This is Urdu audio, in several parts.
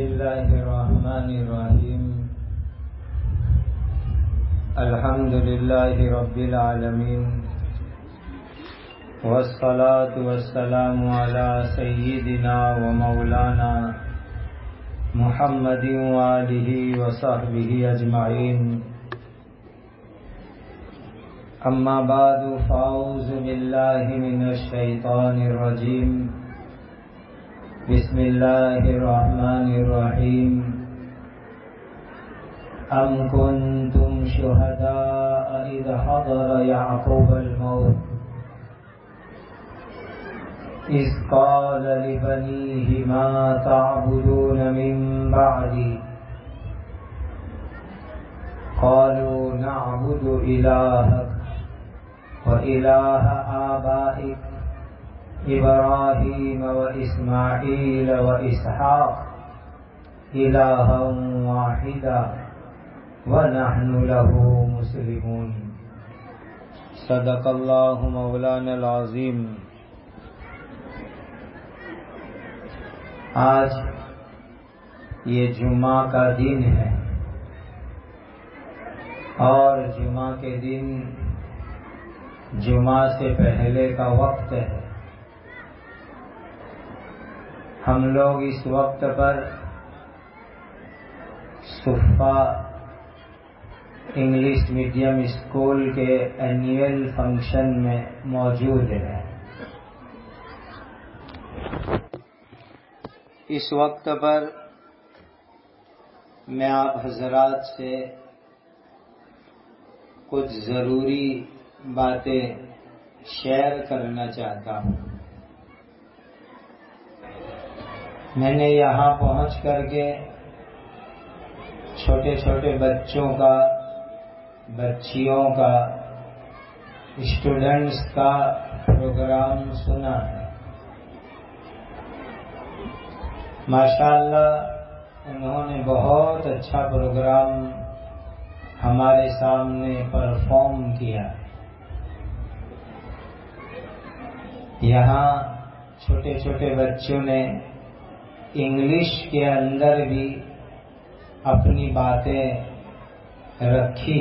الله الرحمن الرحيم. الحمد لله رب العالمين، والصلاة والسلام على سيدنا ومولانا محمد وآله وصحبه أجمعين. أما بعد، فأعوذ بالله من الشيطان الرجيم. بسم الله الرحمن الرحيم. أم كنتم شهداء إذ حضر يعقوب الموت إذ قال لبنيه ما تعبدون من بعدي قالوا نعبد إلهك وإله آبائك إبراهيم وإسماعيل وإسحاق إلها واحدا ونحن له مسلمون. صدق الله مولانا العظيم. آج یہ جمعہ کا دن ہے اور جمعہ کے دن جمعہ سے پہلے کا وقت ہے. ہم لوگ اس وقت پر صفا انگلش میڈیم اسکول کے اینیول فنکشن میں موجود ہیں. اس وقت پر میں آپ حضرات سے کچھ ضروری باتیں شیئر کرنا چاہتا ہوں. میں نے یہاں پہنچ کر کے چھوٹے چھوٹے بچوں کا، بچیوں کا، اسٹوڈنٹس کا پروگرام سنا ہے. ماشاءاللہ انہوں نے بہت اچھا پروگرام ہمارے سامنے پرفارم کیا. یہاں چھوٹے چھوٹے بچوں نے انگلش کے اندر بھی اپنی باتیں رکھی.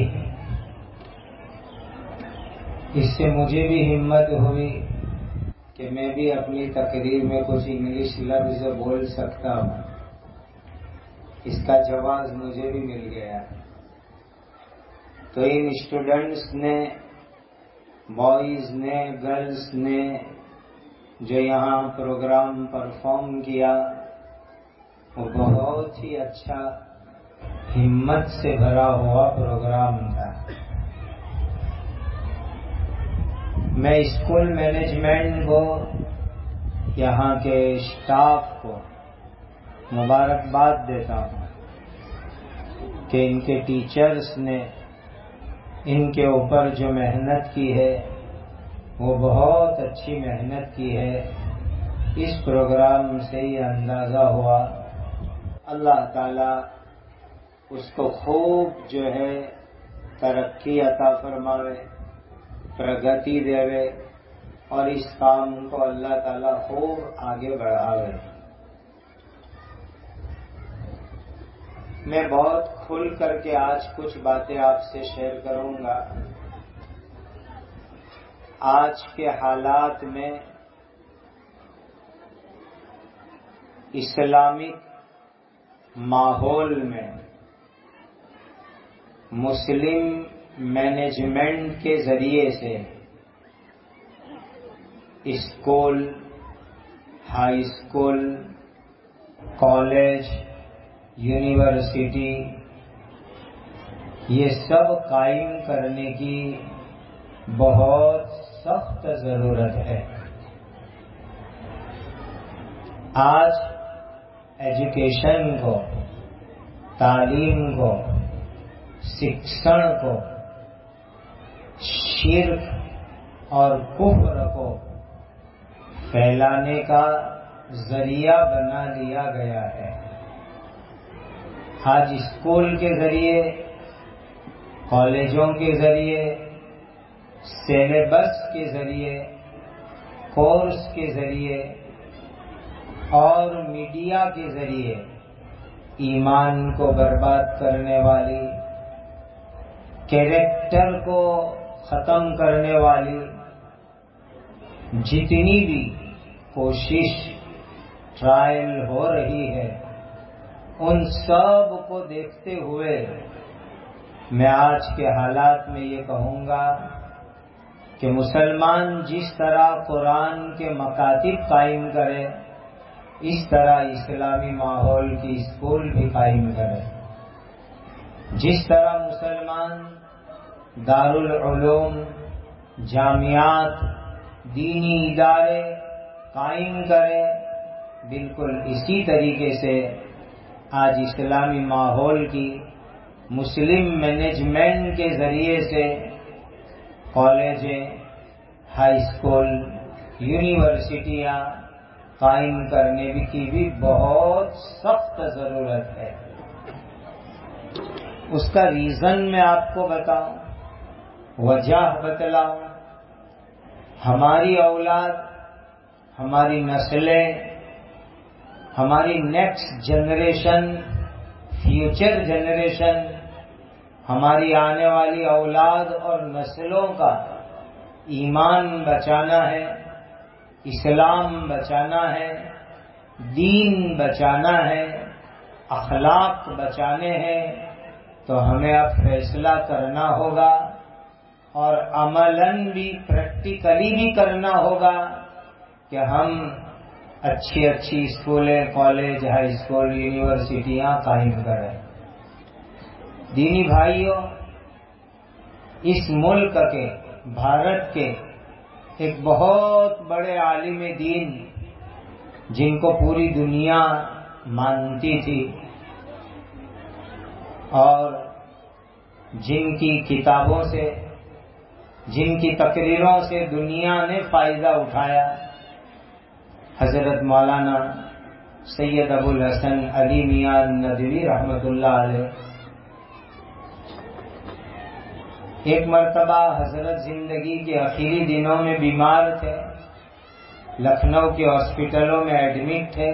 اس سے مجھے بھی ہمت ہوئی کہ میں بھی اپنی تقریر میں کچھ انگلش لفظ بول سکتا ہوں. اس کا جواز مجھے بھی مل گیا. تو ان اسٹوڈنٹس نے، بوائز نے، گرلز نے جو یہاں پروگرام پرفارم کیا، وہ بہت ہی اچھا، ہمت سے بھرا ہوا پروگرام تھا. میں اسکول مینجمنٹ کو، یہاں کے اسٹاف کو مبارکباد دیتا ہوں کہ ان کے ٹیچرز نے ان کے اوپر جو محنت کی ہے وہ بہت اچھی محنت کی ہے. اس پروگرام سے یہ اندازہ ہوا اللہ تعالی اس کو خوب جو ہے ترقی عطا فرماوے، پرگتی دے اور اس کام کو اللہ تعالی خوب آگے بڑھاوے. میں بہت کھل کر کے آج کچھ باتیں آپ سے شیئر کروں گا. آج کے حالات میں اسلامک ماحول میں مسلم مینجمنٹ کے ذریعے سے school, high school, college, university, یہ سب قائم کرنے کی بہت سخت ضرورت ہے. آج ایجوکیشن کو، تعلیم کو، شکشن کو شرک اور کفر کو پھیلانے کا ذریعہ بنا لیا گیا ہے. آج اسکول کے ذریعے، کالجوں کے ذریعے، سیلیبس کے ذریعے، کورس کے ذریعے اور میڈیا کے ذریعے ایمان کو برباد کرنے والی، کیریکٹر کو ختم کرنے والی جتنی بھی کوشش ٹرائل ہو رہی ہے، ان سب کو دیکھتے ہوئے میں آج کے حالات میں یہ کہوں گا کہ مسلمان جس طرح قرآن کے مکاتب قائم کرے، اس طرح اسلامی ماحول کی اسکول بھی قائم کرے۔ جس طرح مسلمان دارالعلوم، جامعات، دینی ادارے قائم کرے، بالکل اسی طریقے سے آج اسلامی ماحول کی مسلم مینجمنٹ کے ذریعے سے کالجیں، ہائی اسکول، یونیورسٹیاں قائم کرنے کی بھی بہت سخت ضرورت ہے۔ اس کا ریزن میں آپ کو بتاؤں، وجہ بتلاؤں۔ ہماری اولاد، ہماری نسلیں، ہماری نیکسٹ جنریشن، فیوچر جنریشن، ہماری آنے والی اولاد اور نسلوں کا ایمان بچانا ہے، اسلام بچانا ہے، دین بچانا ہے، اخلاق بچانے ہیں، تو ہمیں اب فیصلہ کرنا ہوگا اور عملاً بھی، پریکٹیکلی بھی کرنا ہوگا کہ ہم اچھی اچھی اسکولیں، کالج، ہائی اسکول، یونیورسٹیاں قائم کریں۔ دینی بھائیوں، اس ملک کے، بھارت کے ایک بہت بڑے عالم دین جن کو پوری دنیا مانتی تھی اور جن کی کتابوں سے، جن کی تقریروں سے دنیا نے فائدہ اٹھایا، حضرت مولانا سید ابو الحسن علی میاں ندوی رحمۃ اللہ علیہ۔ ایک مرتبہ حضرت زندگی کے آخری دنوں میں بیمار تھے، لکھنؤ کے ہاسپٹلوں میں ایڈمٹ تھے۔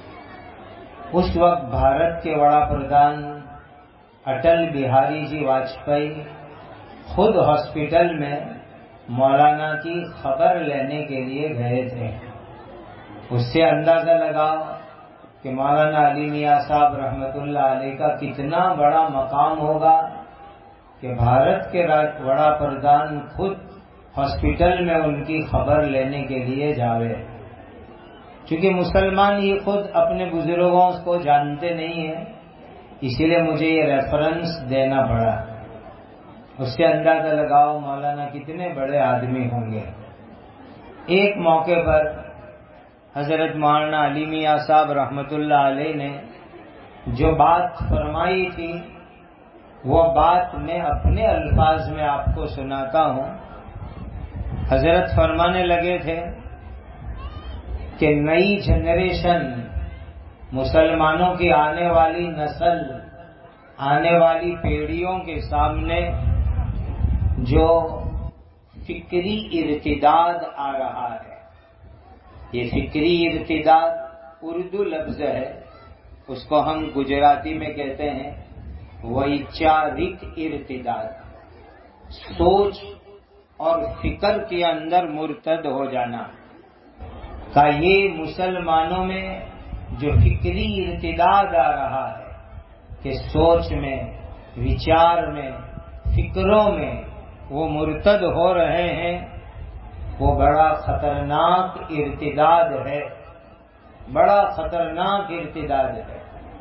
اس وقت بھارت کے وڑا پردھان اٹل بہاری جی واجپئی خود ہاسپٹل میں مولانا کی خبر لینے کے لیے گئے تھے۔ اس سے اندازہ لگاؤ کہ مولانا علی میاں صاحب رحمۃ اللہ علیہ کا کتنا بڑا مقام ہوگا کہ بھارت کے وڑا پردھان خود ہاسپٹل میں ان کی خبر لینے کے لیے جاوے۔ چونکہ مسلمان ہی خود اپنے بزرگوں کو جانتے نہیں ہیں، اسی لیے مجھے یہ ریفرنس دینا پڑا۔ اس سے اندازہ لگاؤ مولانا کتنے بڑے آدمی ہوں گے۔ ایک موقع پر حضرت مولانا علی میاں صاحب رحمۃ اللہ علیہ نے جو بات فرمائی تھی، وہ بات میں اپنے الفاظ میں آپ کو سناتا ہوں۔ حضرت فرمانے لگے تھے کہ نئی جنریشن، مسلمانوں کی آنے والی نسل، آنے والی پیڑھیوں کے سامنے جو فکری ارتداد آ رہا ہے، یہ فکری ارتداد اردو لفظ ہے، اس کو ہم گجراتی میں کہتے ہیں ویچارک ارتداد، سوچ اور فکر کے اندر مرتد ہو جانا کا یہ مسلمانوں میں جو فکری ارتداد آ رہا ہے کہ سوچ میں، وچار میں، فکروں میں وہ مرتد ہو رہے ہیں، وہ بڑا خطرناک ارتداد ہے، بڑا خطرناک ارتداد ہے۔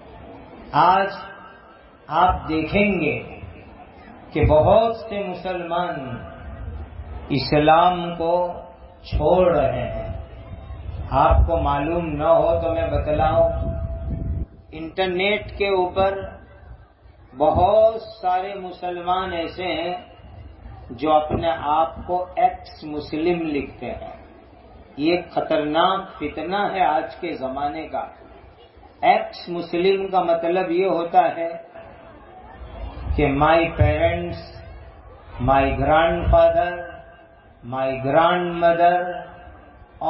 آج آپ دیکھیں گے کہ بہت سے مسلمان اسلام کو چھوڑ رہے ہیں۔ آپ کو معلوم نہ ہو تو میں بتلاؤں، انٹرنیٹ کے اوپر بہت سارے مسلمان ایسے ہیں جو اپنے آپ کو ایکس مسلم لکھتے ہیں۔ یہ ایک خطرناک فتنہ ہے آج کے زمانے کا۔ ایکس مسلم کا مطلب یہ ہوتا ہے کہ my parents, my grandfather, my grandmother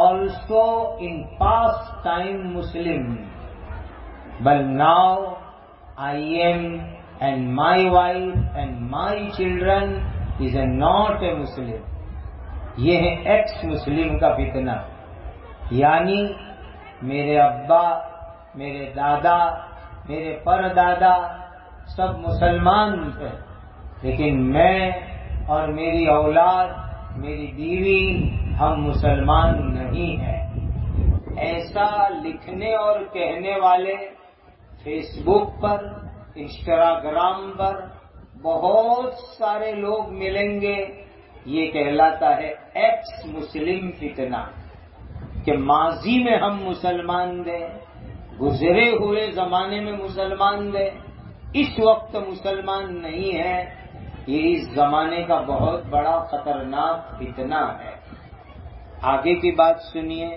also in past time Muslim, but now I am and my wife and my children is not a Muslim. یہ ہے ایکس مسلم کا فتنہ، یعنی میرے ابا، میرے دادا، میرے پردادا سب مسلمان تھے، لیکن میں اور میری اولاد، میری بیوی، ہم مسلمان نہیں ہیں۔ ایسا لکھنے اور کہنے والے فیس بک پر، انسٹاگرام پر بہت سارے لوگ ملیں گے۔ یہ کہلاتا ہے ایکس مسلم فتنہ، کہ ماضی میں ہم مسلمان تھے، گزرے ہوئے زمانے میں مسلمان تھے، اس وقت مسلمان نہیں ہے۔ یہ اس زمانے کا بہت بڑا خطرناک فتنہ ہے۔ آگے کی بات سنیے،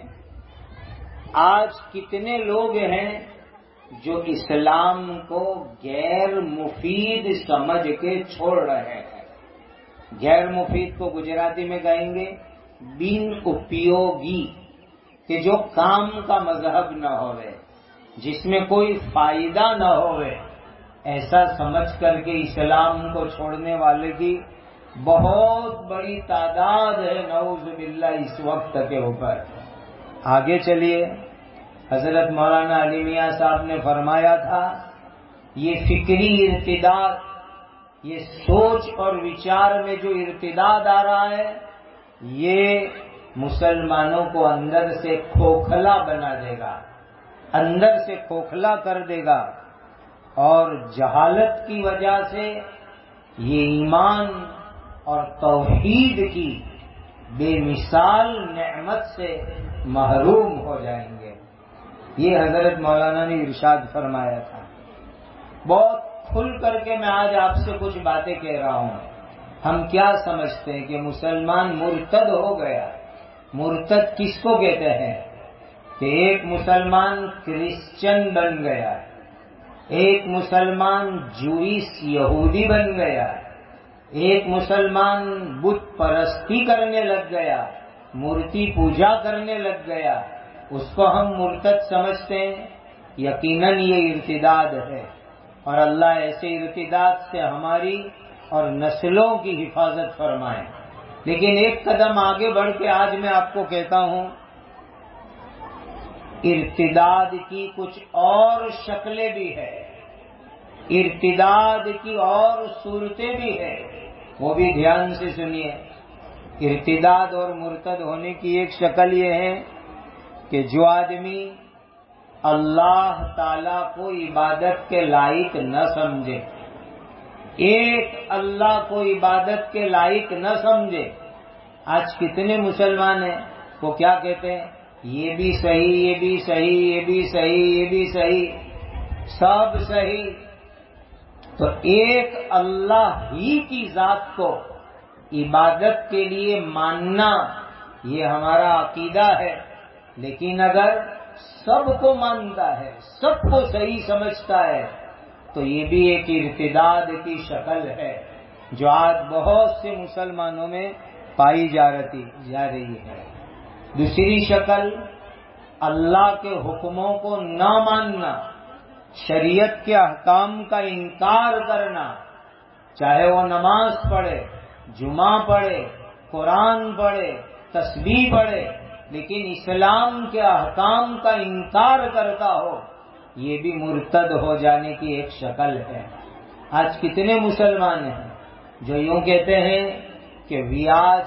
آج کتنے لوگ ہیں جو اسلام کو غیر مفید سمجھ کے چھوڑ رہے ہیں۔ غیر مفید کو گجراتی میں کہیں گے بن اپیوگی، کہ جو کام کا مذہب نہ ہوئے، جس میں کوئی فائدہ نہ ہوئے، ایسا سمجھ کر کے اسلام کو چھوڑنے والے کی بہت بڑی تعداد ہے، نعوذ باللہ، اس وقت کے اوپر۔ آگے چلیے، حضرت مولانا علی میاں صاحب نے فرمایا تھا، یہ فکری ارتداد، یہ سوچ اور وچار میں جو ارتداد آ رہا ہے، یہ مسلمانوں کو اندر سے کھوکھلا بنا دے گا، اندر سے کھوکھلا کر دے گا، اور جہالت کی وجہ سے یہ ایمان اور توحید کی بے مثال نعمت سے محروم ہو جائیں گے۔ یہ حضرت مولانا نے ارشاد فرمایا تھا۔ بہت کھل کر کے میں آج آپ سے کچھ باتیں کہہ رہا ہوں۔ ہم کیا سمجھتے ہیں کہ مسلمان مرتد ہو گیا؟ مرتد کس کو کہتے ہیں؟ کہ ایک مسلمان کرسچن بن گیا، ایک مسلمان جوئس یہودی بن گیا، ایک مسلمان بت پرستی کرنے لگ گیا، مورتی پوجا کرنے لگ گیا، اس کو ہم مرتد سمجھتے ہیں؟ یقیناً یہ ارتداد ہے، اور اللہ ایسے ارتداد سے ہماری اور نسلوں کی حفاظت فرمائے۔ لیکن ایک قدم آگے بڑھ کے آج میں آپ کو کہتا ہوں، ارتداد کی کچھ اور شکلیں بھی ہیں، ارتداد کی اور صورتیں بھی ہیں، وہ بھی دھیان سے سنیے۔ ارتداد اور مرتد ہونے کی ایک شکل یہ ہے کہ جو آدمی اللہ تعالی کو عبادت کے لائق نہ سمجھے، ایک اللہ کو عبادت کے لائق نہ سمجھے۔ آج کتنے مسلمان ہیں وہ کیا کہتے ہیں؟ یہ بھی صحیح، یہ بھی صحیح، یہ بھی صحیح، یہ بھی صحیح، سب صحیح۔ تو ایک اللہ ہی کی ذات کو عبادت کے لیے ماننا یہ ہمارا عقیدہ ہے، لیکن اگر سب کو مانتا ہے، سب کو صحیح سمجھتا ہے، تو یہ بھی ایک ارتداد کی شکل ہے جو آج بہت سے مسلمانوں میں پائی جا رہی ہے۔ دوسری شکل، اللہ کے حکموں کو نہ ماننا، شریعت کے احکام کا انکار کرنا، چاہے وہ نماز پڑھے، جمعہ پڑھے، قرآن پڑھے، تسبیح پڑھے، لیکن اسلام کے احکام کا انکار کرتا ہو، یہ بھی مرتد ہو جانے کی ایک شکل ہے۔ آج کتنے مسلمان ہیں جو یوں کہتے ہیں کہ بیاج،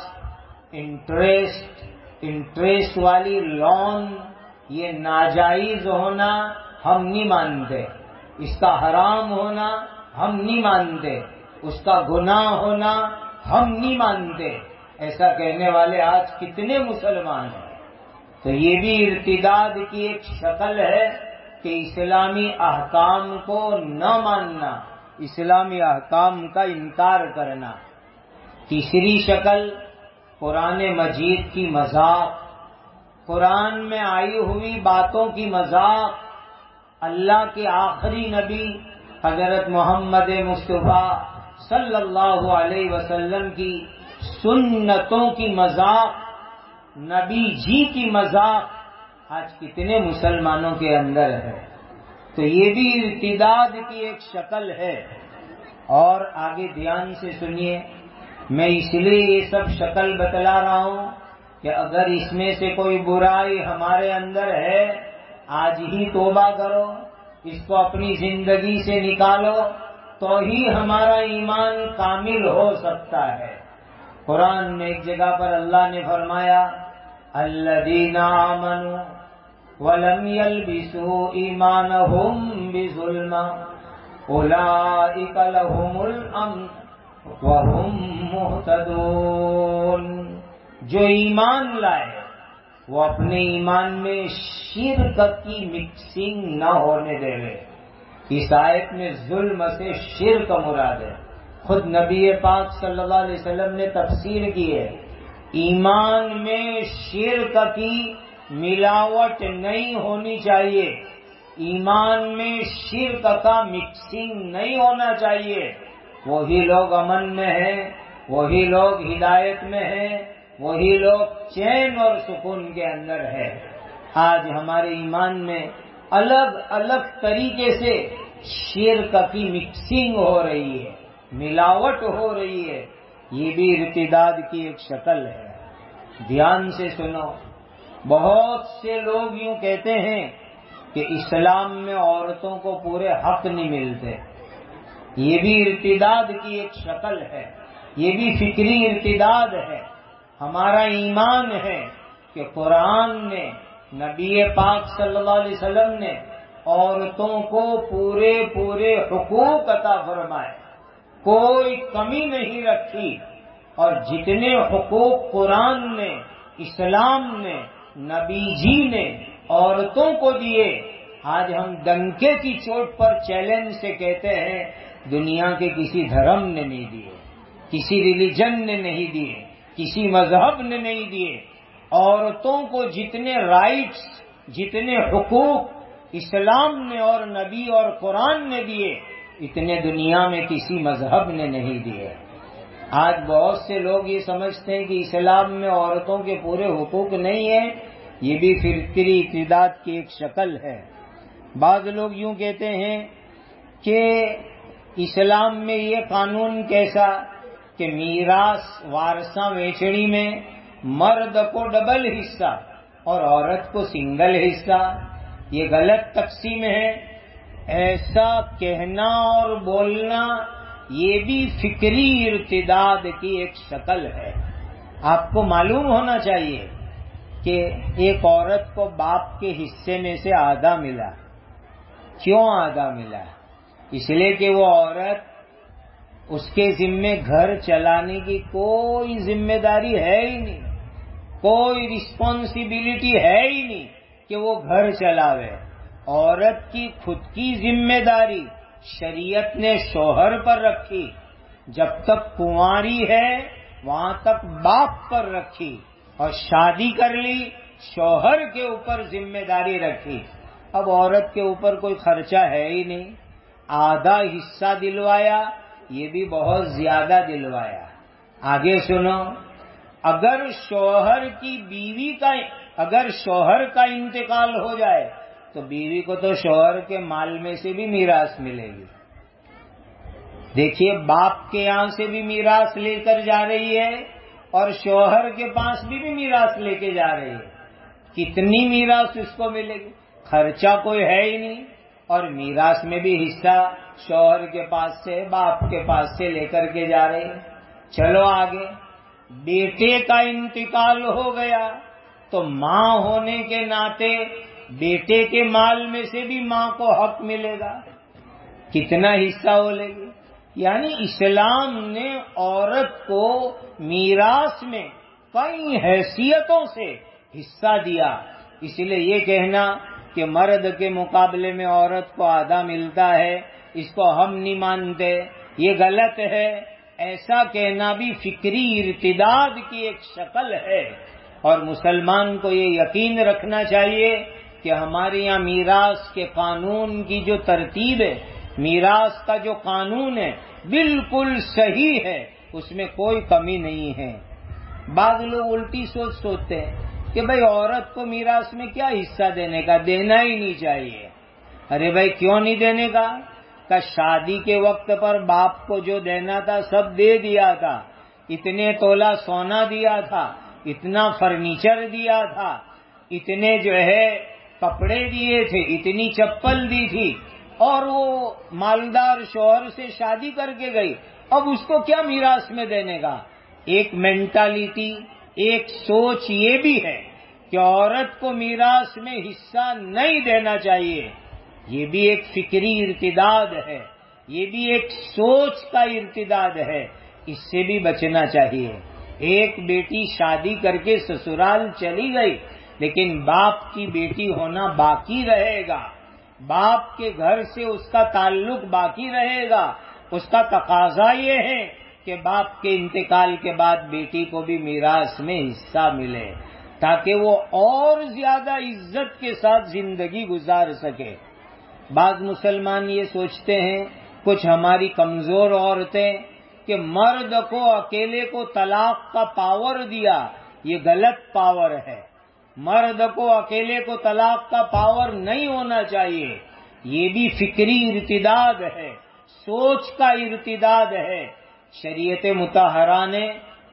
انٹریسٹ والی لون، یہ ناجائز ہونا ہم نہیں مانتے، اس کا حرام ہونا ہم نہیں مانتے، اس کا گناہ ہونا ہم نہیں مانتے، ایسا کہنے والے آج کتنے مسلمان ہیں۔ تو یہ بھی ارتداد کی ایک شکل ہے کہ اسلامی احکام کو نہ ماننا، اسلامی احکام کا انکار کرنا۔ تیسری شکل، قرآن مجید کی مذاق، قرآن میں آئی ہوئی باتوں کی مذاق، اللہ کے آخری نبی حضرت محمد مصطفیٰ صلی اللہ علیہ وسلم کی سنتوں کی مذاق، نبی جی کی مذاق آج کتنے مسلمانوں کے اندر ہے۔ تو یہ بھی ارتداد کی ایک شکل ہے. اور آگے دھیان سے سنیے، میں اس لیے یہ سب شکل بتلا رہا ہوں کہ اگر اس میں سے کوئی برائی ہمارے اندر ہے، آج ہی توبہ کرو، اس کو اپنی زندگی سے نکالو، تو ہی ہمارا ایمان کامل ہو سکتا ہے. قرآن میں ایک جگہ پر اللہ نے فرمایا الذین آمنوا ولم يلبسوا ایمانہم بظلم اولئک لہم الامن وہم مہتدون. جو ایمان لائے وہ اپنے ایمان میں شرک کی مکسنگ نہ ہونے دے رہے. اس آیت میں ظلم سے شرک مراد ہے. خود نبی پاک صلی اللہ علیہ وسلم نے تفسیر کی ہے، ایمان میں شرک کی ملاوٹ نہیں ہونی چاہیے، ایمان میں شرک کا مکسنگ نہیں ہونا چاہیے. وہی لوگ امن میں ہیں، وہی لوگ ہدایت میں ہیں، وہی لوگ چین اور سکون کے اندر ہے. آج ہمارے ایمان میں الگ الگ طریقے سے شرک کی مکسنگ ہو رہی ہے، ملاوٹ ہو رہی ہے. یہ بھی ارتداد کی ایک شکل ہے. دھیان سے سنو، بہت سے لوگ یوں کہتے ہیں کہ اسلام میں عورتوں کو پورے حق نہیں ملتے. یہ بھی ارتداد کی ایک شکل ہے، یہ بھی فکری ارتداد ہے. ہمارا ایمان ہے کہ قرآن نے، نبی پاک صلی اللہ علیہ وسلم نے عورتوں کو پورے پورے حقوق عطا فرمائے، کوئی کمی نہیں رکھی. اور جتنے حقوق قرآن نے، اسلام نے، نبی جی نے عورتوں کو دیے، آج ہم ڈنکے کی چوٹ پر چیلنج سے کہتے ہیں دنیا کے کسی دھرم نے نہیں دیے، کسی ریلیجن نے نہیں دیے، کسی مذہب نے نہیں دیے. عورتوں کو جتنے رائٹس، جتنے حقوق اسلام نے اور نبی اور قرآن نے دیے، اتنے دنیا میں کسی مذہب نے نہیں دیے. آج بہت سے لوگ یہ سمجھتے ہیں کہ اسلام میں عورتوں کے پورے حقوق نہیں ہیں. یہ بھی فکری ارتداد کی ایک شکل ہے. بعض لوگ یوں کہتے ہیں کہ اسلام میں یہ قانون کیسا کہ میراث وارثاں ویچڑی میں مرد کو ڈبل حصہ اور عورت کو سنگل حصہ. یہ غلط تقسیم ہے. ایسا کہنا اور بولنا یہ بھی فکری ارتداد کی ایک شکل ہے. آپ کو معلوم ہونا چاہیے کہ ایک عورت کو باپ کے حصے میں سے آدھا ملا. کیوں آدھا ملا؟ اس لیے کہ وہ عورت، اس کے ذمے گھر چلانے کی کوئی ذمہ داری ہے ہی نہیں، کوئی رسپانسبلٹی ہے ہی نہیں کہ وہ گھر چلاوے. عورت کی خود کی ذمہ داری شریعت نے شوہر پر رکھی. جب تک کنواری ہے وہاں تک باپ پر رکھی، اور شادی کر لی شوہر کے اوپر ذمہ داری رکھی. اب عورت کے اوپر کوئی خرچہ ہے ہی نہیں، آدھا حصہ دلوایا، یہ بھی بہت زیادہ دلوایا. آگے سنو، اگر شوہر کی بیوی کا، اگر شوہر کا انتقال ہو جائے تو بیوی کو تو شوہر کے مال میں سے بھی میراث ملے گی. دیکھیے، باپ کے یہاں سے بھی میراث لے کر جا رہی ہے اور شوہر کے پاس بھی میراث لے کے جا رہی ہے. کتنی میراث اس کو ملے گی؟ خرچہ کوئی ہے ہی نہیں، اور میراث میں بھی حصہ شوہر کے پاس سے، باپ کے پاس سے لے کر کے جا رہی ہے. چلو آگے، بیٹے کا انتقال ہو گیا تو ماں ہونے کے ناطے بیٹے کے مال میں سے بھی ماں کو حق ملے گا. کتنا حصہ لے گی؟ یعنی اسلام نے عورت کو میراث میں کئی حیثیتوں سے حصہ دیا. اس لیے یہ کہنا کہ مرد کے مقابلے میں عورت کو آدھا ملتا ہے، اس کو ہم نہیں مانتے، یہ غلط ہے. ایسا کہنا بھی فکری ارتداد کی ایک شکل ہے. اور مسلمان کو یہ یقین رکھنا چاہیے کہ ہمارے یہاں میراث کے قانون کی جو ترتیب ہے، میراث کا جو قانون ہے بالکل صحیح ہے، اس میں کوئی کمی نہیں ہے. بعض لوگ الٹی سوچتے ہیں کہ بھئی عورت کو میراث میں کیا حصہ دینے کا، دینا ہی نہیں چاہیے. ارے بھائی کیوں نہیں دینے کا؟ کہ شادی کے وقت پر باپ کو جو دینا تھا سب دے دیا تھا، اتنے تولہ سونا دیا تھا، اتنا فرنیچر دیا تھا، اتنے جو ہے کپڑے دیے تھے، اتنی چپل دی تھی، اور وہ مالدار شوہر سے شادی کر کے گئی، اب اس کو کیا میراث میں دینے کا؟ ایک مینٹالٹی، ایک سوچ یہ بھی ہے کہ عورت کو میراث میں حصہ نہیں دینا چاہیے، یہ بھی ایک فکری ارتداد ہے، یہ بھی ایک سوچ کا ارتداد ہے، اس سے بھی بچنا چاہیے۔ ایک بیٹی شادی کر کے سسرال چلی گئی، لیکن باپ کی بیٹی ہونا باقی رہے گا، باپ کے گھر سے اس کا تعلق باقی رہے گا۔ اس کا تقاضا یہ ہے کہ باپ کے انتقال کے بعد بیٹی کو بھی میراث میں حصہ ملے، تاکہ وہ اور زیادہ عزت کے ساتھ زندگی گزار سکے۔ بعض مسلمان یہ سوچتے ہیں، کچھ ہماری کمزور عورتیں، کہ مرد کو اکیلے کو طلاق کا پاور دیا، یہ غلط پاور ہے۔ مرد کو اکیلے کو طلاق کا پاور نہیں ہونا چاہیے، یہ بھی فکری ارتداد ہے، سوچ کا ارتداد ہے۔ شریعت مطہرہ نے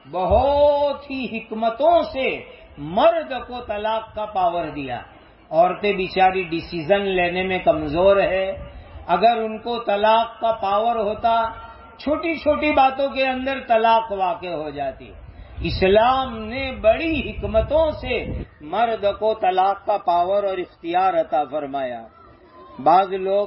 بہت ہی حکمتوں سے مرد کو طلاق کا پاور دیا۔ عورتیں بیچاری ڈیسیزن لینے میں کمزور ہے، اگر ان کو طلاق کا پاور ہوتا، چھوٹی چھوٹی باتوں کے اندر طلاق واقع ہو جاتی۔ اسلام نے بڑی حکمتوں سے مرد کو طلاق کا پاور اور اختیار عطا فرمایا۔ بعض لوگ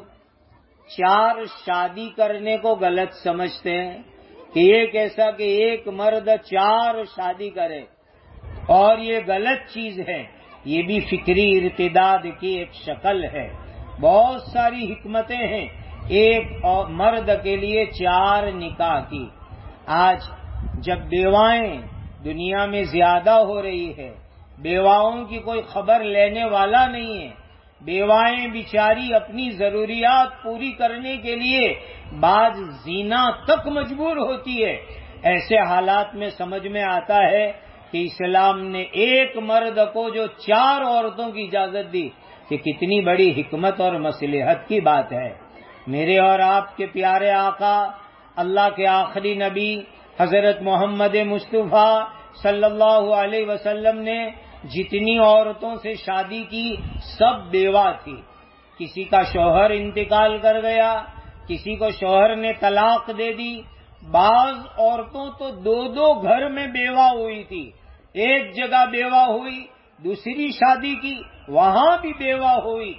4 شادی کرنے کو غلط سمجھتے ہیں کہ یہ کیسا کہ ایک مرد 4 شادی کرے، اور یہ غلط چیز ہے، یہ بھی فکری ارتداد کی ایک شکل ہے۔ بہت ساری حکمتیں ہیں ایک مرد کے لیے 4 نکاح کی۔ آج جب بیوائیں دنیا میں زیادہ ہو رہی ہے، بیواؤں کی کوئی خبر لینے والا نہیں ہے، بیوائیں بیچاری اپنی ضروریات پوری کرنے کے لیے بعض زنا تک مجبور ہوتی ہے، ایسے حالات میں سمجھ میں آتا ہے کہ اسلام نے ایک مرد کو جو 4 عورتوں کی اجازت دی، کہ کتنی بڑی حکمت اور مصلحت کی بات ہے۔ میرے اور آپ کے پیارے آقا، اللہ کے آخری نبی حضرت محمد مصطفیٰ صلی اللہ علیہ وسلم نے جتنی عورتوں سے شادی کی سب بیوہ تھی۔ کسی کا شوہر انتقال کر گیا، کسی کو شوہر نے طلاق دے دی، بعض عورتوں تو 2 گھر میں بیوہ ہوئی تھی، ایک جگہ بیوہ ہوئی، دوسری شادی کی وہاں بھی بیوہ ہوئی،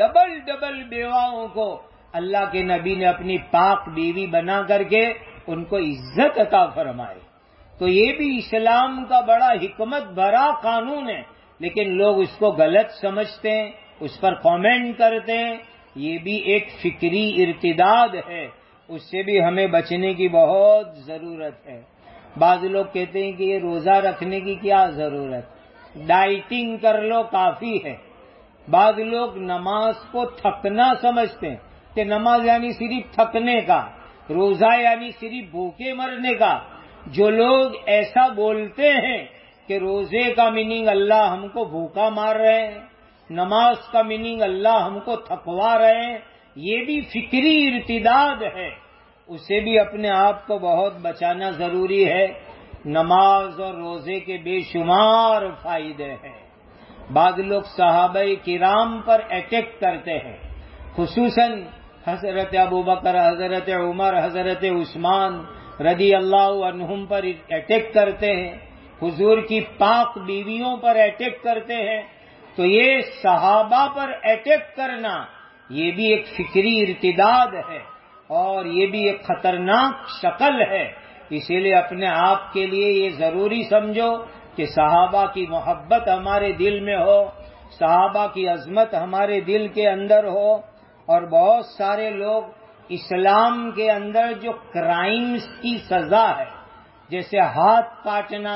ڈبل بیواؤں کو اللہ کے نبی نے اپنی پاک بیوی بنا کر کے ان کو عزت عطا فرمائی۔ تو یہ بھی اسلام کا بڑا حکمت بھرا قانون ہے، لیکن لوگ اس کو غلط سمجھتے ہیں، اس پر کامنٹ کرتے ہیں، یہ بھی ایک فکری ارتداد ہے، اس سے بھی ہمیں بچنے کی بہت ضرورت ہے۔ بعض لوگ کہتے ہیں کہ یہ روزہ رکھنے کی کیا ضرورت، ڈائٹنگ کر لو کافی ہے۔ بعض لوگ نماز کو تھکنا سمجھتے ہیں کہ نماز یعنی صرف تھکنے کا، روزہ یعنی صرف بھوکے مرنے کا۔ جو لوگ ایسا بولتے ہیں کہ روزے کا میننگ اللہ ہم کو بھوکا مار رہے ہیں، نماز کا میننگ اللہ ہم کو تھکوا رہے ہیں، یہ بھی فکری ارتداد ہے، اسے بھی اپنے آپ کو بہت بچانا ضروری ہے۔ نماز اور روزے کے بے شمار فائدے ہیں۔ بعض لوگ صحابہ کرام پر اٹیک کرتے ہیں، خصوصاً حضرت ابوبکر، حضرت عمر، حضرت عثمان رضی اللہ عنہم پر اٹیک کرتے ہیں، حضور کی پاک بیویوں پر اٹیک کرتے ہیں۔ تو یہ صحابہ پر اٹیک کرنا یہ بھی ایک فکری ارتداد ہے، اور یہ بھی ایک خطرناک شکل ہے۔ اسی لیے اپنے آپ کے لیے یہ ضروری سمجھو کہ صحابہ کی محبت ہمارے دل میں ہو، صحابہ کی عظمت ہمارے دل کے اندر ہو۔ اور بہت سارے لوگ اسلام کے اندر جو کرائمز کی سزا ہے، جیسے ہاتھ کاٹنا،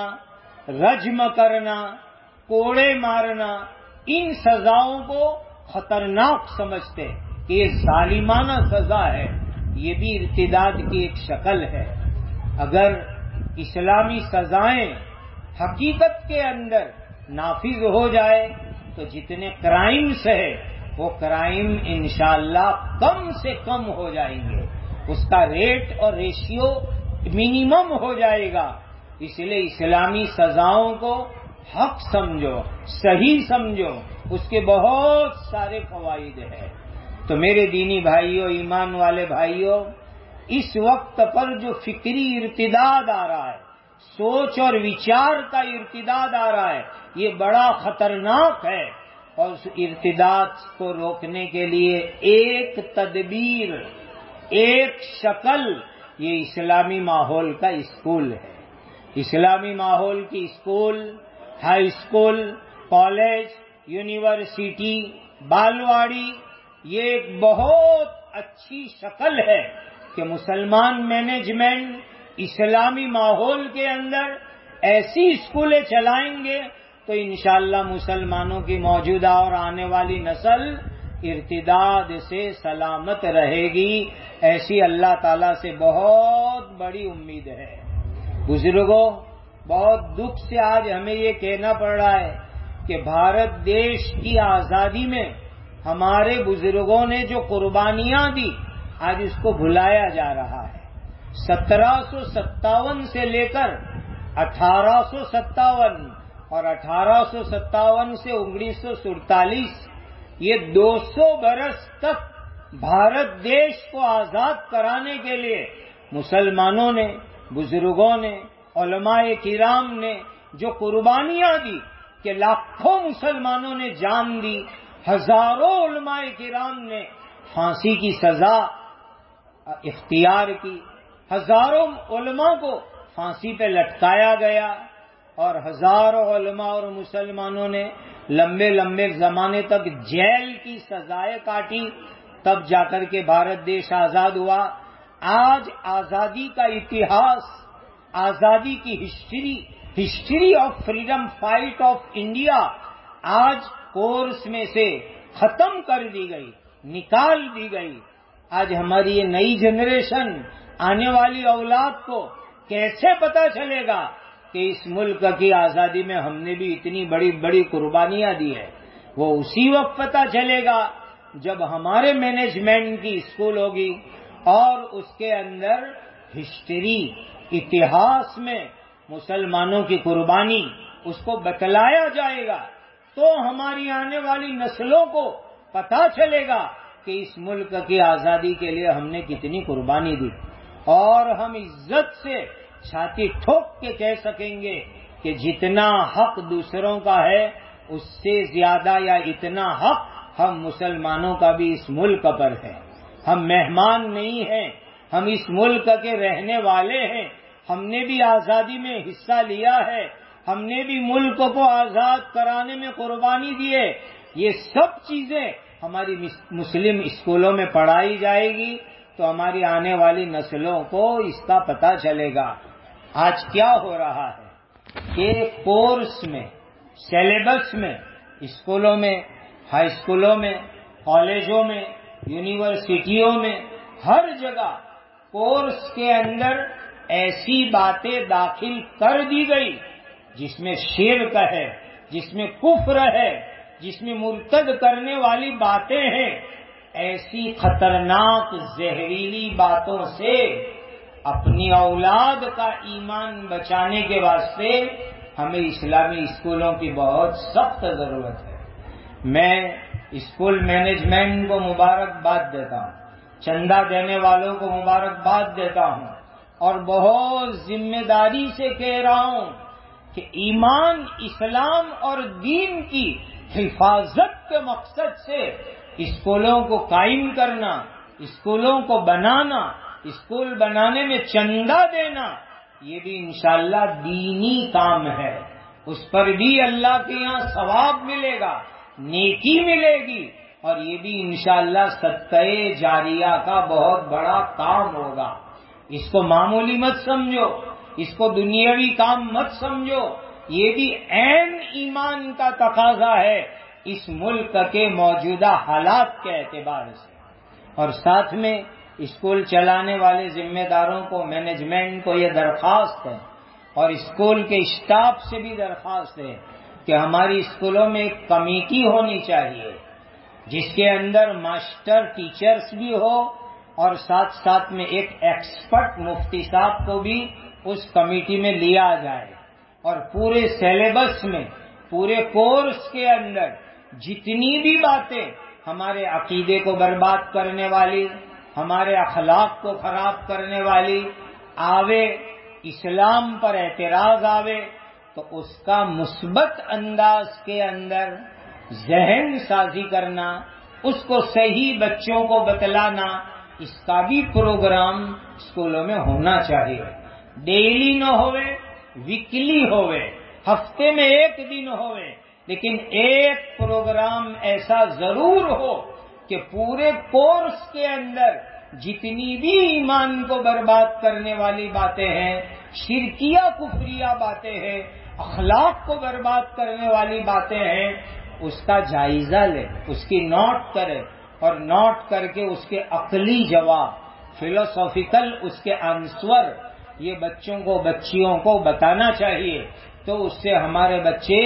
رجم کرنا، کوڑے مارنا، ان سزاؤں کو خطرناک سمجھتے کہ یہ ظالمانہ سزا ہے، یہ بھی ارتداد کی ایک شکل ہے۔ اگر اسلامی سزائیں حقیقت کے اندر نافذ ہو جائے تو جتنے کرائمز ہیں وہ کرائم انشاءاللہ کم سے کم ہو جائیں گے، اس کا ریٹ اور ریشیو منیمم ہو جائے گا۔ اس لیے اسلامی سزاؤں کو حق سمجھو، صحیح سمجھو، اس کے بہت سارے فوائد ہیں۔ تو میرے دینی بھائیوں، ایمان والے بھائیوں، اس وقت پر جو فکری ارتداد آ رہا ہے، سوچ اور وچار کا ارتداد آ رہا ہے، یہ بڑا خطرناک ہے، اور اس ارتداد کو روکنے کے لیے ایک تدبیر، ایک شکل، یہ اسلامی ماحول کا اسکول ہے۔ اسلامی ماحول کی school, high school, college, university, بالواڑی، یہ ایک بہت اچھی شکل ہے کہ مسلمان مینجمنٹ اسلامی ماحول کے اندر ایسی اسکولیں چلائیں گے تو انشاءاللہ مسلمانوں کی موجودہ اور آنے والی نسل ارتداد سے سلامت رہے گی، ایسی اللہ تعالیٰ سے بہت بڑی امید ہے۔ بزرگوں، بہت دکھ سے آج ہمیں یہ کہنا پڑ رہا ہے کہ بھارت دیش کی آزادی میں ہمارے بزرگوں نے جو قربانیاں دی، آج اس کو بھلایا جا رہا ہے۔ 1757 سے لے کر 1857 اور 1857 سے 1947، یہ 200 برس تک بھارت دیش کو آزاد کرانے کے لیے مسلمانوں نے، بزرگوں نے، علماء کرام نے جو قربانیاں دی کہ لاکھوں مسلمانوں نے جان دی، ہزاروں علماء کرام نے پھانسی کی سزا اختیار کی، ہزاروں علماء کو پھانسی پہ لٹکایا گیا، اور ہزاروں علماء اور مسلمانوں نے لمبے لمبے زمانے تک جیل کی سزائیں کاٹی، تب جا کر کے بھارت دیش آزاد ہوا۔ آج آزادی کا اتہاس، آزادی کی history of freedom fight of India آج کورس میں سے ختم کر دی گئی، نکال دی گئی۔ آج ہماری یہ نئی جنریشن، آنے والی اولاد کو کیسے پتا چلے گا کہ اس ملک کی آزادی میں ہم نے بھی اتنی بڑی بڑی قربانیاں دی ہے؟ وہ اسی وقت پتا چلے گا جب ہمارے مینجمنٹ کی اسکول ہوگی اور اس کے اندر ہسٹری، اتہاس میں مسلمانوں کی قربانی اس کو بتلایا جائے گا، تو ہماری آنے والی نسلوں کو پتا چلے گا کہ اس ملک کی آزادی کے لیے ہم نے کتنی قربانی دی، اور ہم عزت سے چھاتی ٹھوک کے کہہ سکیں گے کہ جتنا حق دوسروں کا ہے اس سے زیادہ یا اتنا حق ہم مسلمانوں کا بھی اس ملک پر ہے۔ ہم مہمان نہیں ہیں، ہم اس ملک کے رہنے والے ہیں، ہم نے بھی آزادی میں حصہ لیا ہے، ہم نے بھی ملک کو آزاد کرانے میں قربانی دی ہے۔ یہ سب چیزیں ہماری مسلم اسکولوں میں پڑھائی جائے گی تو ہماری آنے والی نسلوں کو اس کا پتہ چلے گا۔ آج کیا ہو رہا ہے کہ کورس میں، سلیبس میں، اسکولوں میں، ہائی اسکولوں میں، کالجوں میں، یونیورسٹیوں میں، ہر جگہ کورس کے اندر ایسی باتیں داخل کر دی گئی جس میں شرک ہے، جس میں کفر ہے، جس میں مرتد کرنے والی باتیں ہیں۔ ایسی خطرناک زہریلی باتوں سے اپنی اولاد کا ایمان بچانے کے واسطے ہمیں اسلامی اسکولوں کی بہت سخت ضرورت ہے۔ میں اسکول مینجمنٹ کو مبارکباد دیتا ہوں، چندہ دینے والوں کو مبارکباد دیتا ہوں، اور بہت ذمہ داری سے کہہ رہا ہوں کہ ایمان، اسلام اور دین کی حفاظت کے مقصد سے اسکولوں کو قائم کرنا، اسکولوں کو بنانا، اسکول بنانے میں چندہ دینا، یہ بھی انشاءاللہ دینی کام ہے۔ اس پر بھی اللہ کے یہاں ثواب ملے گا، نیکی ملے گی، اور یہ بھی انشاءاللہ صدقہ جاریہ کا بہت بڑا کام ہوگا۔ اس کو معمولی مت سمجھو، اس کو دنیاوی کام مت سمجھو، یہ بھی عین ایمان کا تقاضا ہے اس ملک کے موجودہ حالات کے اعتبار سے۔ اور ساتھ میں اسکول چلانے والے ذمہ داروں کو، مینجمنٹ کو یہ درخواست ہے، اور اسکول کے اسٹاف سے بھی درخواست ہے کہ ہماری اسکولوں میں ایک کمیٹی ہونی چاہیے، جس کے اندر ماسٹر ٹیچرز بھی ہو اور ساتھ ساتھ میں ایک ایکسپرٹ مفتی صاحب کو بھی اس کمیٹی میں لیا جائے، اور پورے سیلیبس میں، پورے کورس کے اندر جتنی بھی باتیں ہمارے عقیدے کو برباد کرنے والی، ہمارے اخلاق کو خراب کرنے والی آوے، اسلام پر اعتراض آوے، تو اس کا مثبت انداز کے اندر ذہن سازی کرنا، اس کو صحیح بچوں کو بتلانا، اس کا بھی پروگرام اسکولوں میں ہونا چاہیے۔ ڈیلی نہ ہوئے، ویکلی ہوئے، ہفتے میں ایک دن ہوئے، لیکن ایک پروگرام ایسا ضرور ہو کہ پورے کورس کے اندر جتنی بھی ایمان کو برباد کرنے والی باتیں ہیں، شرکیہ کفریہ باتیں ہیں، اخلاق کو برباد کرنے والی باتیں ہیں، اس کا جائزہ لے، اس کی نوٹ کرے، اور نوٹ کر کے اس کے عقلی جواب، فلسافیکل اس کے آنسر یہ بچوں کو، بچیوں کو بتانا چاہیے، تو اس سے ہمارے بچے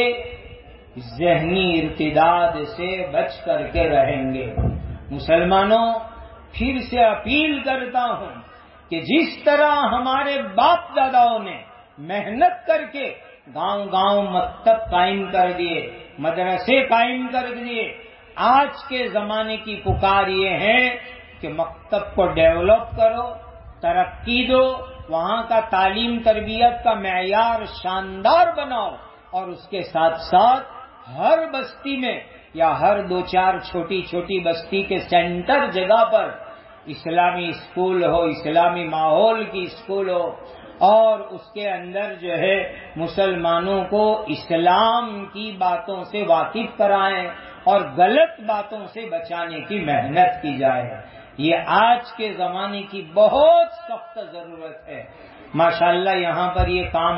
ذہنی ارتداد سے بچ کر کے رہیں گے۔ مسلمانوں، پھر سے اپیل کرتا ہوں کہ جس طرح ہمارے باپ داداؤں نے محنت کر کے گاؤں گاؤں مکتب قائم کر دیے، مدرسے قائم کر دیے، آج کے زمانے کی پکار یہ ہے کہ مکتب کو ڈیولپ کرو، ترقی دو، وہاں کا تعلیم تربیت کا معیار شاندار بناؤ، اور اس کے ساتھ ساتھ ہر بستی میں یا ہر دو چار چھوٹی چھوٹی بستی کے سینٹر جگہ پر اسلامی اسکول ہو، اسلامی ماحول کی اسکول ہو، اور اس کے اندر جو ہے مسلمانوں کو اسلام کی باتوں سے واقف کرائیں اور غلط باتوں سے بچانے کی محنت کی جائے۔ یہ آج کے زمانے کی بہت سخت ضرورت ہے۔ ماشاءاللہ یہاں پر یہ کام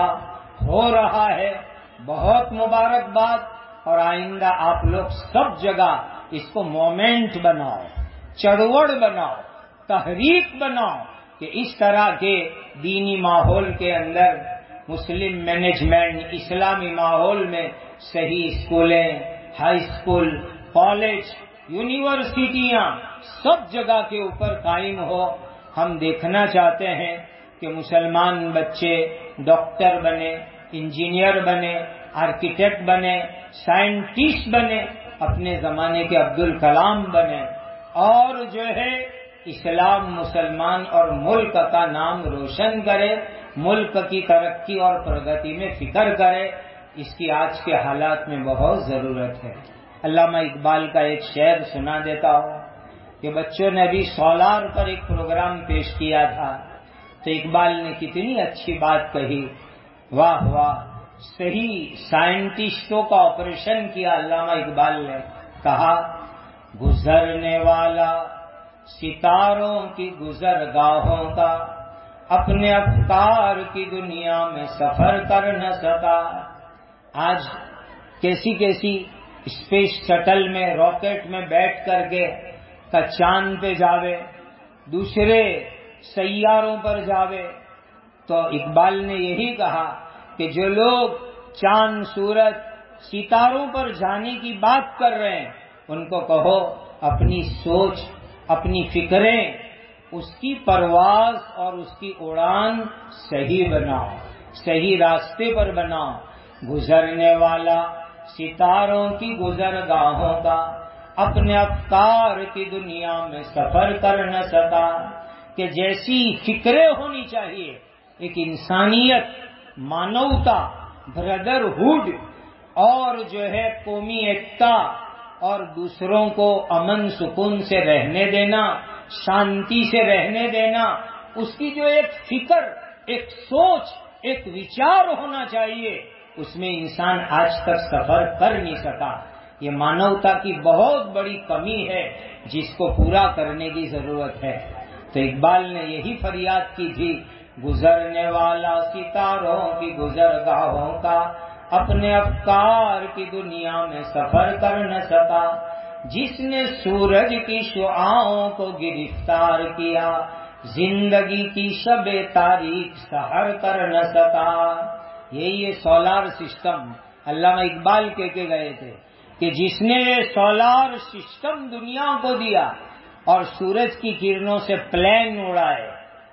ہو رہا ہے، بہت مبارکباد، اور آئندہ آپ لوگ سب جگہ اس کو مومنٹ بناؤ، چڑوڑ بناؤ، تحریک بناؤ کہ اس طرح کے دینی ماحول کے اندر مسلم مینجمنٹ، اسلامی ماحول میں صحیح اسکولیں، ہائی اسکول، کالج، یونیورسٹیاں سب جگہ کے اوپر قائم ہو۔ ہم دیکھنا چاہتے ہیں کہ مسلمان بچے ڈاکٹر بنے، انجینئر بنے، آرکیٹیکٹ بنے، سائنٹسٹ بنے، اپنے زمانے کے عبدالکلام بنے، اور جو ہے اسلام، مسلمان اور ملک کا نام روشن کرے، ملک کی ترقی اور پرگتی میں فکر کرے۔ اس کی آج کے حالات میں بہت ضرورت ہے۔ علامہ اقبال کا ایک شعر سنا دیتا ہوں کہ بچوں نے ابھی سولار پر ایک پروگرام پیش کیا تھا، تو اقبال نے کتنی اچھی بات کہی، واہ واہ، صحیح سائنٹسٹوں کا آپریشن کیا علامہ اقبال نے، کہا گزرنے والا ستاروں کی گزرگاہوں کا اپنے افکار کی دنیا میں سفر کر نہ سکا۔ آج کیسی کیسی اسپیس شٹل میں، راکٹ میں بیٹھ کر کے کا چاند پہ جاوے، دوسرے سیاروں پر جاوے، تو اقبال نے یہی کہا کہ جو لوگ چاند، سورج، ستاروں پر جانے کی بات کر رہے ہیں ان کو کہو اپنی سوچ، اپنی فکریں، اس کی پرواز اور اس کی اڑان صحیح بناؤ، صحیح راستے پر بناؤ۔ گزرنے والا ستاروں کی گزرگاہوں کا اپنے افکار کی دنیا میں سفر کر نہ سکا، کہ جیسی فکریں ہونی چاہیے، ایک انسانیت، مانوتا، بردرہوڈ، اور جو ہے قومی ایکتا، اور دوسروں کو امن سکون سے رہنے دینا، شانتی سے رہنے دینا، اس کی جو ایک فکر، ایک سوچ، ایک وچار ہونا چاہیے، اس میں انسان آج تک سفر کر نہیں سکا۔ یہ مانوتا کی بہت بڑی کمی ہے جس کو پورا کرنے کی ضرورت ہے۔ تو اقبال نے یہی فریاد کی تھی، گزرنے والا ستاروں کی گزرگاہوں کا اپنے افکار کی دنیا میں سفر کر نہ سکا، جس نے سورج کی شعاعوں کو گرفتار کیا زندگی کی شب تاریک سحر کر نہ سکا۔ یہی یہ سولار سسٹم علامہ اقبال کہہ کے گئے تھے کہ جس نے یہ سولار سسٹم دنیا کو دیا اور سورج کی کرنوں سے پلین اڑائے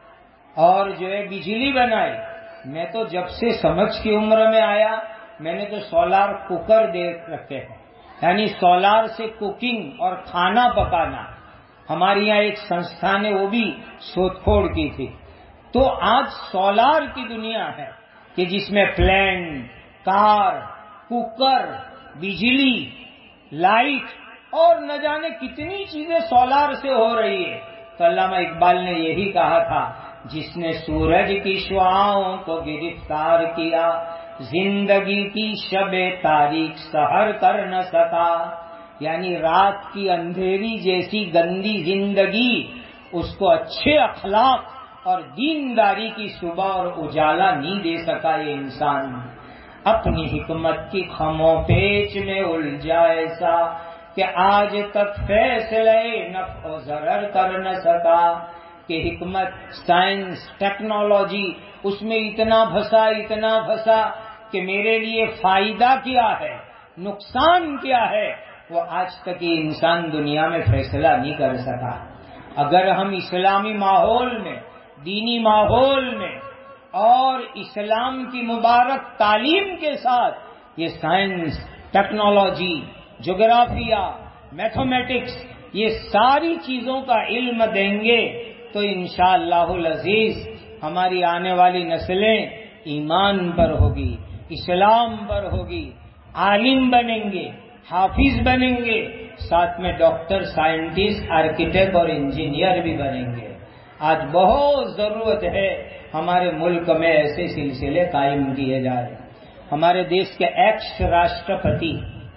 اور جو ہے بجلی بنائی. میں تو جب سے سمجھ کی عمر میں آیا میں نے تو سولار کوکر دیکھ رکھے ہیں، یعنی سولار سے کوکنگ اور کھانا پکانا. ہمارے یہاں ایک سنستھا نے وہ بھی شوتھ کھوڑ کی تھی. تو آج سولار کی دنیا ہے کہ جس میں پلین، کار، کوکر، بجلی، لائٹ اور نہ جانے کتنی چیزیں سولار سے ہو رہی ہے. تو علامہ اقبال نے یہی کہا تھا، جس نے سورج کی شعاعوں کو گرفتار کیا زندگی کی شب تاریک سحر کر نہ سکا. یعنی رات کی اندھیری جیسی گندی زندگی اس کو اچھے اخلاق اور دینداری کی صبح اور اجالا نہیں دے سکا. یہ انسان اپنی حکمت کی خموں پیچ میں الجھا ایسا کہ آج تک فیصلے نفع و ضرر کر نہ سکا. کہ حکمت، سائنس، ٹیکنالوجی اس میں اتنا پھنسا کہ میرے لیے فائدہ کیا ہے، نقصان کیا ہے، وہ آج تک یہ انسان دنیا میں فیصلہ نہیں کر سکا. اگر ہم اسلامی ماحول میں، دینی ماحول میں اور اسلام کی مبارک تعلیم کے ساتھ یہ سائنس، ٹیکنالوجی، جغرافیہ، میتھمیٹکس یہ ساری چیزوں کا علم دیں گے تو انشاءاللہ العزیز ہماری آنے والی نسلیں ایمان پر ہوگی، اسلام پر ہوگی، عالم بنیں گے، حافظ بنیں گے، ساتھ میں ڈاکٹر، سائنٹسٹ، آرکیٹیکٹ اور انجینئر بھی بنیں گے. آج بہت ضرورت ہے ہمارے ملک میں ایسے سلسلے قائم کیے جا رہے ہیں. ہمارے دیش کے ایکس راشٹرپتی،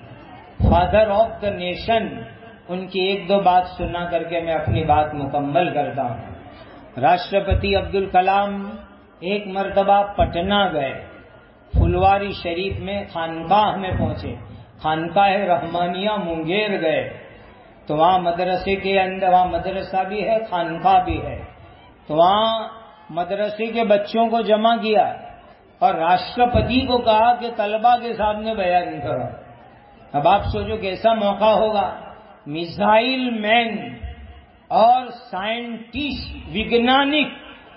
فادر آف دا نیشن، ان کی ایک دو بات سنا کر کے میں اپنی بات مکمل کرتا ہوں. راشٹرپتی عبدالکلام ایک مرتبہ پٹنہ گئے، پھلواری شریف میں خانقاہ میں پہنچے، خانقاہ رحمانیہ منگیر گئے تو وہاں مدرسے کے اندر، وہاں مدرسہ بھی ہے، خانقاہ بھی ہے، تو وہاں مدرسے کے بچوں کو جمع کیا اور راشٹرپتی کو کہا کہ طلبہ کے سامنے بیان کرو. اب آپ سوچو کیسا موقع ہوگا. میزائل مین اور سائنٹسٹ، وگنانک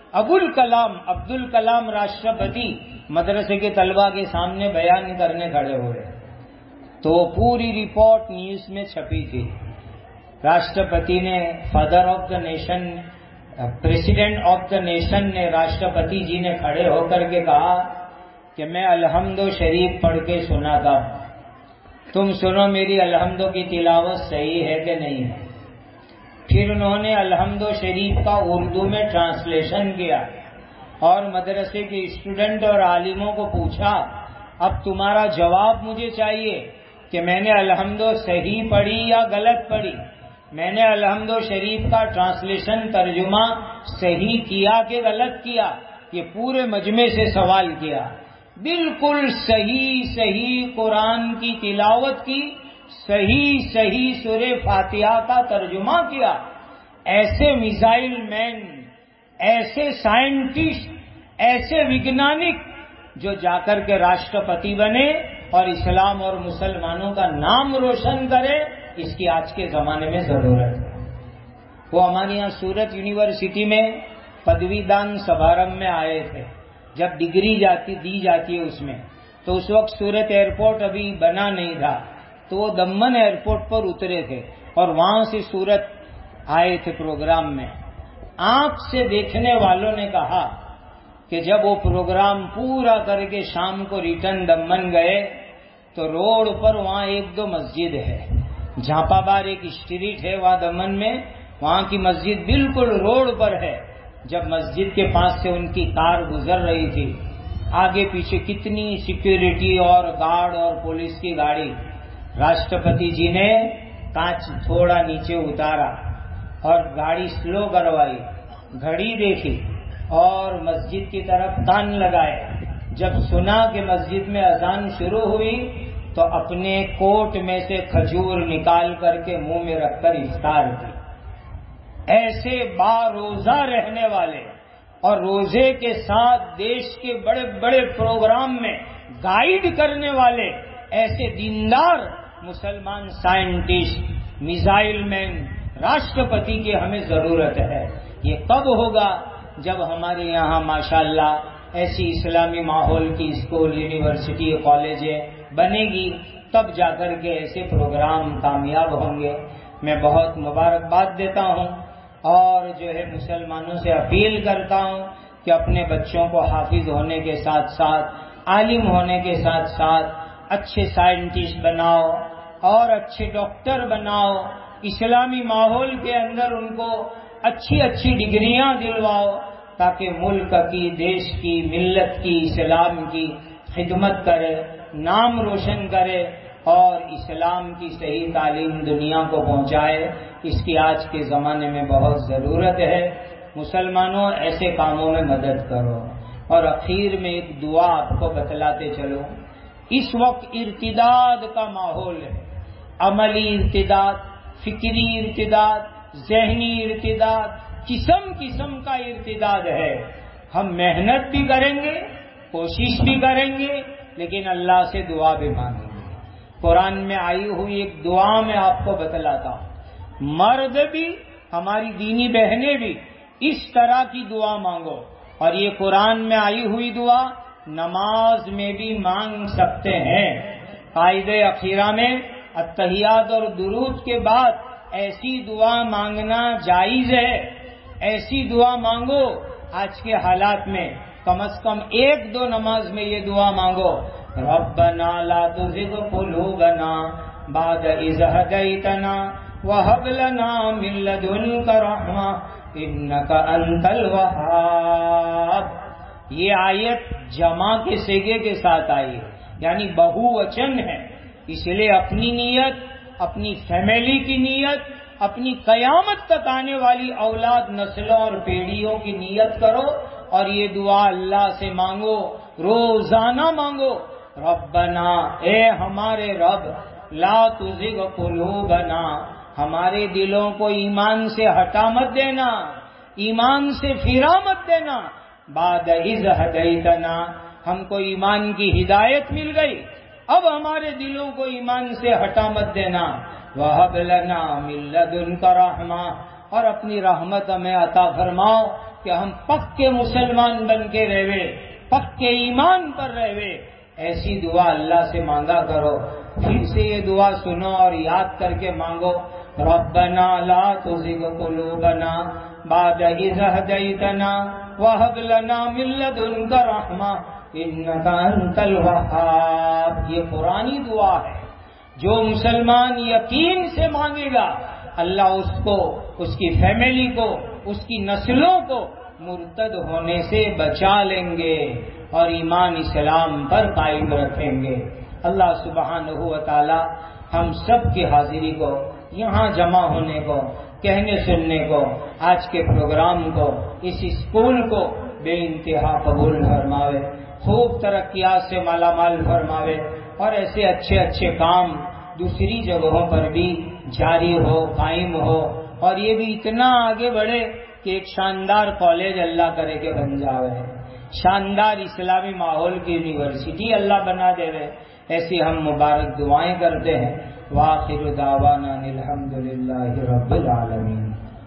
عبدالکلام راشٹرپتی مدرسے کے طلبہ کے سامنے بیان کرنے کھڑے ہوئے تو پوری رپورٹ نیوز میں چھپی تھی. راشٹرپتی نے، father of the nation, president of the nation نے، راشٹرپتی جی نے کھڑے ہو کر کے کہا کہ میں الحمد شریف پڑھ کے سناتا ہوں، تم سنو میری الحمد کی تلاوت صحیح ہے کہ نہیں ہے. پھر انہوں نے الحمد شریف کا اردو میں ٹرانسلیشن کیا اور مدرسے کے اسٹوڈنٹ اور عالموں کو پوچھا اب تمہارا جواب مجھے چاہیے کہ میں نے الحمد صحیح پڑھی یا غلط پڑھی، میں نے الحمد شریف کا ٹرانسلیشن ترجمہ صحیح کیا کہ غلط کیا. یہ پورے مجمع سے سوال کیا. بالکل صحیح قرآن کی تلاوت کی، صحیح سورہ فاتحہ کا ترجمہ کیا. ایسے میزائل مین، ایسے سائنٹسٹ، ایسے وگنانک جو جا کر کے راشٹرپتی بنے اور اسلام اور مسلمانوں کا نام روشن کرے، اس کی آج کے زمانے میں ضرورت ہے. وہ ہمارے یہاں سورت یونیورسٹی میں پدوی دان سمارمبھ میں آئے تھے. جب ڈگری دی جاتی ہے اس میں، تو اس وقت سورت ایئرپورٹ ابھی بنا نہیں تھا تو وہ دمن ایئرپورٹ پر اترے تھے اور وہاں سے سورت آئے تھے پروگرام میں. آنکھ سے دیکھنے والوں نے کہا کہ جب وہ پروگرام پورا کر کے شام کو ریٹرن دمن گئے تو روڈ پر وہاں ایک دو مسجد ہے. جھانپا بار ایک اسٹریٹ ہے وہاں دمن میں، وہاں کی مسجد بالکل روڈ پر ہے. جب مسجد کے پاس سے ان کی کار گزر رہی تھی، آگے پیچھے کتنی سیکیورٹی اور گارڈ اور پولیس کی گاڑی. راشٹرپتی جی نے کانچ تھوڑا نیچے اتارا اور گاڑی سلو کروائی، گھڑی دیکھی اور مسجد کی طرف کان لگائے. جب سنا کہ مسجد میں اذان شروع ہوئی تو اپنے کوٹ میں سے کھجور نکال کر کے منہ میں رکھ کر افطار کی. ایسے باروزہ رہنے والے اور روزے کے ساتھ دیش کے بڑے بڑے پروگرام میں گائیڈ کرنے والے ایسے دیندار مسلمان سائنٹسٹ، میزائل مین، راشٹرپتی کی ہمیں ضرورت ہے۔ یہ کب ہوگا؟ جب ہمارے یہاں ماشاءاللہ ایسی اسلامی ماحول کی اسکول، یونیورسٹی، کالجیں بنے گی، تب جا کر کے ایسے پروگرام کامیاب ہوں گے۔ میں بہت مبارکباد دیتا ہوں اور جو ہے مسلمانوں سے اپیل کرتا ہوں کہ اپنے بچوں کو حافظ ہونے کے ساتھ ساتھ، عالم ہونے کے ساتھ ساتھ اچھے سائنٹسٹ بناؤ اور اچھے ڈاکٹر بناؤ، اسلامی ماحول کے اندر ان کو اچھی اچھی ڈگریاں دلواؤ تاکہ ملک کی، دیش کی، ملت کی، اسلام کی خدمت کرے، نام روشن کرے اور اسلام کی صحیح تعلیم دنیا کو پہنچائے۔ اس کی آج کے زمانے میں بہت ضرورت ہے۔ مسلمانوں ایسے کاموں میں مدد کرو۔ اور اخیر میں ایک دعا آپ کو بتلاتے چلو۔ اس وقت ارتداد کا ماحول ہے، عملی ارتداد، فکری ارتداد، ذہنی ارتداد، قسم قسم کا ارتداد ہے۔ ہم محنت بھی کریں گے، کوشش بھی کریں گے، لیکن اللہ سے دعا بھی مانگیں گے۔ قرآن میں آئی ہوئی ایک دعا میں آپ کو بتلاتا ہوں، مرد بھی، ہماری دینی بہنیں بھی اس طرح کی دعا مانگو۔ اور یہ قرآن میں آئی ہوئی دعا نماز میں بھی مانگ سکتے ہیں۔ قاعدہ اخیرہ میں التحیات اور درود کے بعد ایسی دعا مانگنا جائز ہے۔ ایسی دعا مانگو۔ آج کے حالات میں کم از کم ایک دو نماز میں یہ دعا مانگو، ربنا لا تزغ قلوبنا بعد اذ ہدیتنا وہب لنا من لدنک رحمہ انک انت الوہاب۔ یہ آیت جمع کے صیغے کے ساتھ آئی ہے، یعنی بہو وچن ہے، اس لیے اپنی نیت، اپنی فیملی کی نیت، اپنی قیامت تک آنے والی اولاد، نسلوں اور پیڑھیوں کی نیت کرو اور یہ دعا اللہ سے مانگو، روزانہ مانگو۔ ربنا، اے ہمارے رب، لا تزغ قلوبنا، ہمارے دلوں کو ایمان سے ہٹا مت دینا، ایمان سے پھرا مت دینا، بعد اذ ہدیتنا، ہم کو ایمان کی ہدایت مل گئی، اب ہمارے دلوں کو ایمان سے ہٹا مت دینا، وہب لنا من لدنک رحمہ، اور اپنی رحمت ہمیں عطا فرماؤ کہ ہم پکے مسلمان بن کے رہے، پکے ایمان پر رہے۔ ایسی دعا اللہ سے مانگا کرو۔ پھر سے یہ دعا سنو اور یاد کر کے مانگو، ربنا لا تزغ قلوبنا بعد اذ ہدیتنا وہب لنا من لدنک رحمہ انک انت الوہاب۔ یہ قرآنی دعا ہے، جو مسلمان یقین سے مانگے گا اللہ اس کو، اس کی فیملی کو، اس کی نسلوں کو مرتد ہونے سے بچا لیں گے اور ایمان اسلام پر قائم رکھیں گے۔ اللہ سبحانہ و تعالی ہم سب کی حاضری کو، یہاں جمع ہونے کو، کہنے سننے کو، آج کے پروگرام کو، اس اسکول کو بے انتہا قبول فرماوے، خوب ترقیات سے مالا مال فرماوے اور ایسے اچھے اچھے کام دوسری جگہوں پر بھی جاری ہو، قائم ہو، اور یہ بھی اتنا آگے بڑھے کہ ایک شاندار کالج اللہ کرے کہ بن جاوے، شاندار اسلامی ماحول کی یونیورسٹی اللہ بنا دے رہے۔ ایسی ہم مبارک دعائیں کرتے ہیں۔ وآخر دعوانا الحمدللہ رب العالمین۔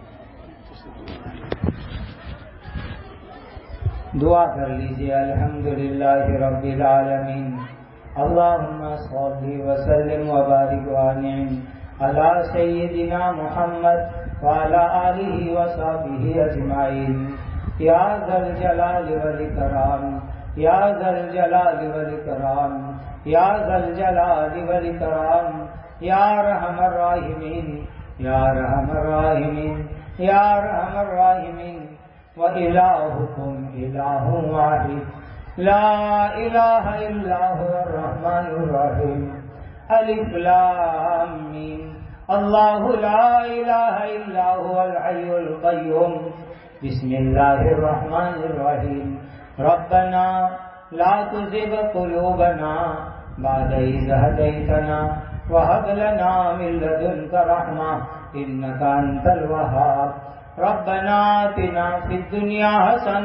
دعا کر لیجیے، الحمدللہ رب العالمین، اللہم صلی وسلم وبارک وانعم علی سیدنا محمد وعلی آلہ وصحبہ اجمعین۔ یا ذا الجلال والاکرام، یا ذا الجلال والاکرام، یا ذا الجلال والاکرام، یا ارحم الراحمین، یا ارحم الراحمین، یا ارحم الراحمین۔ وإلہکم الہ واحد لا الہ الا هو الرحمن الرحیم۔ الف لام میم۔ اللہ لا الہ الا هو الحی القیوم۔ بسم اللہ الرحمن الرحیم۔ ربنا لا تزغ قلوبنا بعد اذ ہدیتنا وہب لنا من لدنک رحمہ انک انت الوہاب۔ ربنا آتنا فی الدنیا حسنہ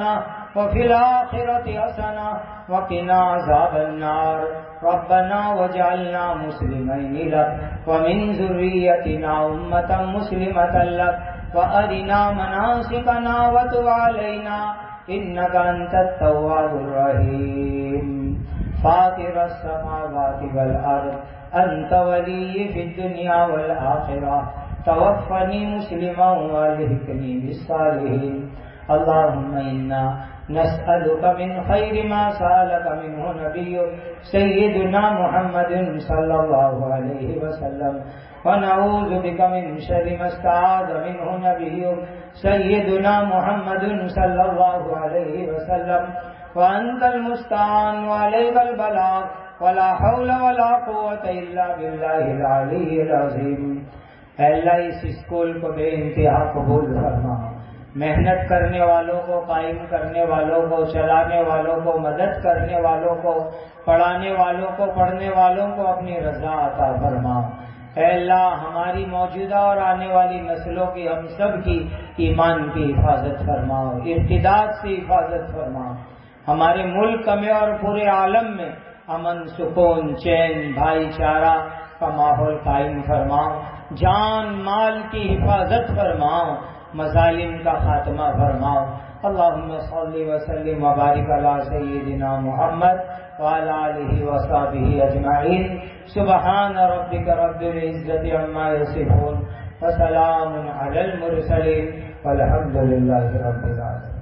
وفي الآخرة حسنة وقنا عذاب النار ربنا واجعلنا مسلمين لك ومن ذريتنا أمة مسلمة لك وأرنا مناسكنا وتب علينا إنك أنت التواب الرحيم فاطر السماوات والأرض أنت ولي في الدنيا والآخرة توفني مسلما والحقني بالصالحين اللهم إنا نسألك من خير ما سألك منه نبيك سيدنا محمد صلى الله عليه وسلم ونعوذ بك من شر ما استعاذ منه نبيك سيدنا محمد صلى الله عليه وسلم وأنت المستعان وعليك البلاغ ولا حول ولا قوة إلا بالله العلي العظيم. اے اللہ اس اسکول کو بے انتہا قبول فرما، محنت کرنے والوں کو، قائم کرنے والوں کو، چلانے والوں کو، مدد کرنے والوں کو، پڑھانے والوں کو، پڑھنے والوں کو اپنی رضا عطا فرما. اے اللہ ہماری موجودہ اور آنے والی نسلوں کی، ہم سب کی ایمان کی حفاظت فرماؤ، ارتداد سے حفاظت فرماؤ. ہمارے ملک میں اور پورے عالم میں امن، سکون، چین، بھائی چارہ کا ماحول قائم فرماؤ. جان مال کی حفاظت فرماؤ، مظالم کا خاتمہ فرماؤ. اللهم صل وسلم وبارك على سيدنا محمد وعلى آله وصحبه أجمعين. سبحان ربك رب العزة عما يصفون وسلام على المرسلين والحمد لله رب العالمين.